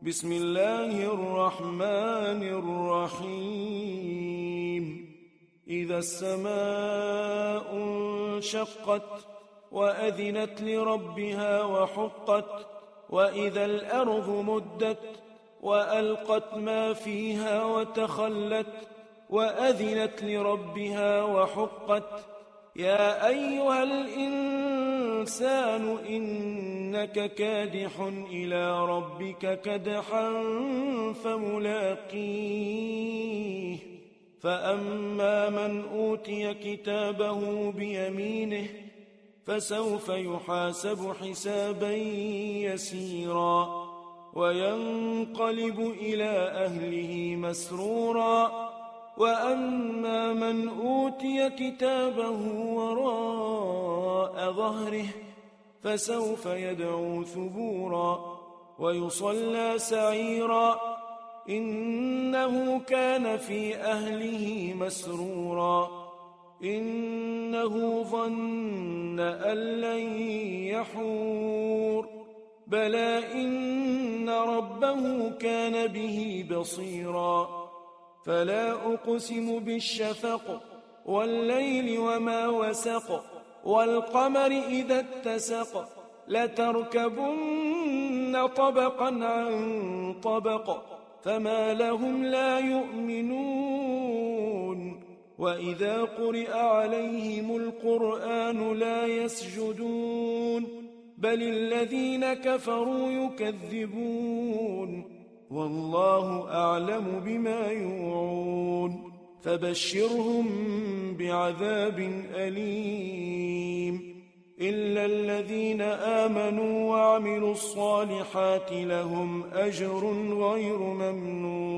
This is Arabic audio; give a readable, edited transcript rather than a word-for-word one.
بسم الله الرحمن الرحيم إذا السماء انشقت وأذنت لربها وحقت وإذا الأرض مدت وألقت ما فيها وتخلت وأذنت لربها وحقت يا أيها الإنسان إنك كادح إلى ربك كدحا فملاقيه فأما من أوتي كتابه بيمينه فسوف يحاسب حسابا يسيرا وينقلب إلى أهله مسرورا وأما من أوتي كتابه وراء ظهره فسوف يدعو ثبورا ويصلى سعيرا إنه كان في أهله مسرورا إنه ظن أن لن يحور بلى إن ربه كان به بصيرا فلا أقسم بالشفق والليل وما وسق والقمر إذا اتسق لتركبن طبقا عن طبق فما لهم لا يؤمنون وإذا قرئ عليهم القرآن لا يسجدون بل الذين كفروا يكذبون والله أعلم بما يوعون فبشرهم بعذاب أليم إلا الذين آمنوا وعملوا الصالحات لهم أجر غير ممنون